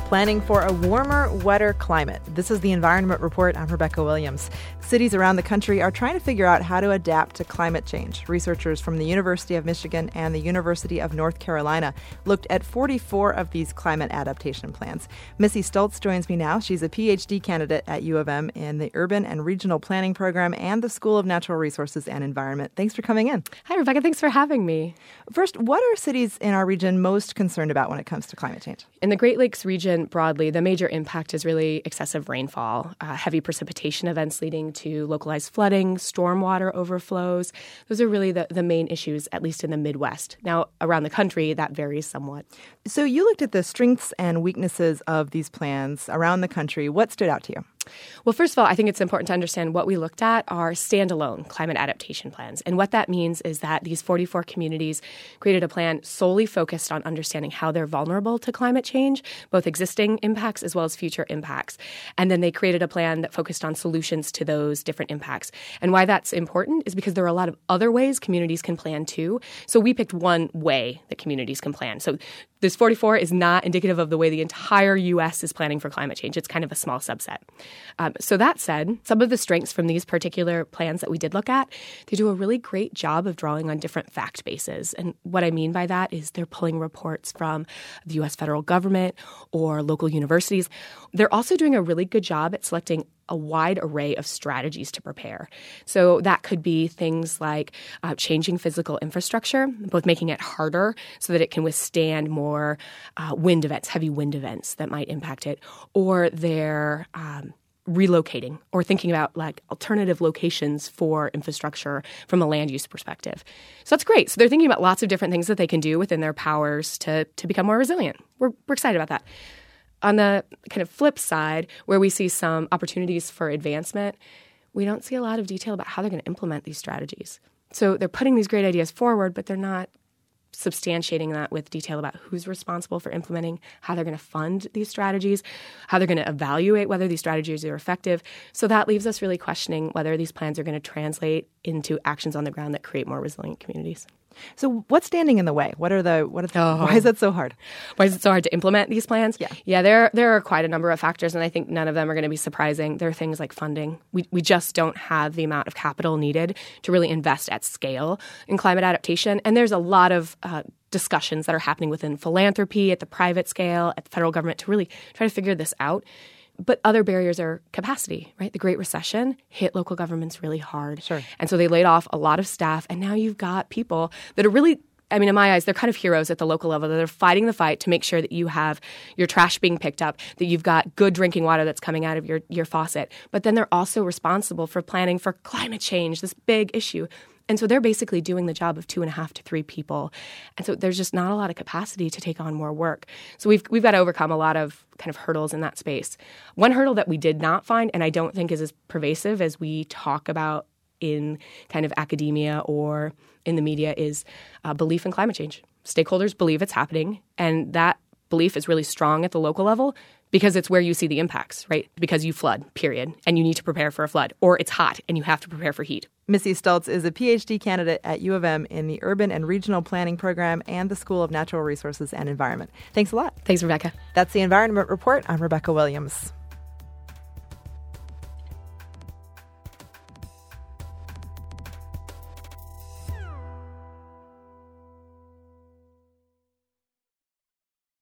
planning for a warmer, wetter climate. This is the Environment Report. I'm Rebecca Williams. Cities around the country are trying to figure out how to adapt to climate change. Researchers from the University of Michigan and the University of North Carolina looked at 44 of these climate adaptation plans. Missy Stultz joins me now. She's a PhD candidate at U of M in the Urban and Regional Planning Program and the School of Natural Resources and Environment. Thanks for coming in. Hi, Rebecca. Thanks for having me. First, what are cities in our region most concerned about when it comes to climate change? In the Great Lakes region broadly, the major impact is really excessive rainfall, heavy precipitation events leading to localized flooding, stormwater overflows. Those are really the main issues, at least in the Midwest. Now, around the country, that varies somewhat. So you looked at the strengths and weaknesses of these plans around the country. What stood out to you? Well, first of all, I think it's important to understand what we looked at are standalone climate adaptation plans. And what that means is that these 44 communities created a plan solely focused on understanding how they're vulnerable to climate change, both existing impacts as well as future impacts. And then they created a plan that focused on solutions to those different impacts. And why that's important is because there are a lot of other ways communities can plan too. So we picked one way that communities can plan. So this 44 is not indicative of the way the entire U.S. is planning for climate change. It's kind of a small subset. So that said, some of the strengths from these particular plans that we did look at, they do a really great job of drawing on different fact bases. And what I mean by that is they're pulling reports from the U.S. federal government or local universities. They're also doing a really good job at selecting a wide array of strategies to prepare. So that could be things like changing physical infrastructure, both making it harder so that it can withstand more wind events, heavy wind events that might impact it, or they're relocating or thinking about like alternative locations for infrastructure from a land use perspective. So that's great. So they're thinking about lots of different things that they can do within their powers to become more resilient. We're excited about that. On the kind of flip side, where we see some opportunities for advancement, we don't see a lot of detail about how they're going to implement these strategies. So they're putting these great ideas forward, but they're not substantiating that with detail about who's responsible for implementing, how they're going to fund these strategies, how they're going to evaluate whether these strategies are effective. So that leaves us really questioning whether these plans are going to translate into actions on the ground that create more resilient communities. So what's standing in the way? Why is it so hard? Why is it so hard to implement these plans? Yeah, there are quite a number of factors, and I think none of them are going to be surprising. There are things like funding. We just don't have the amount of capital needed to really invest at scale in climate adaptation. And there's a lot of discussions that are happening within philanthropy, at the private scale, at the federal government to really try to figure this out. But other barriers are capacity, right? The Great Recession hit local governments really hard. Sure. And so they laid off a lot of staff. And now you've got people that are really, I mean, in my eyes, they're kind of heroes at the local level. They're fighting the fight to make sure that you have your trash being picked up, that you've got good drinking water that's coming out of your faucet. But then they're also responsible for planning for climate change, this big issue. And so they're basically doing the job of 2.5 to 3 people. And so there's just not a lot of capacity to take on more work. So we've got to overcome a lot of kind of hurdles in that space. One hurdle that we did not find, and I don't think is as pervasive as we talk about in kind of academia or in the media, is belief in climate change. Stakeholders believe it's happening, and that belief is really strong at the local level because it's where you see the impacts, right? Because you flood, period, and you need to prepare for a flood. Or it's hot, and you have to prepare for heat. Missy Stultz is a PhD candidate at U of M in the Urban and Regional Planning Program and the School of Natural Resources and Environment. Thanks a lot. Thanks, Rebecca. That's the Environment Report. I'm Rebecca Williams.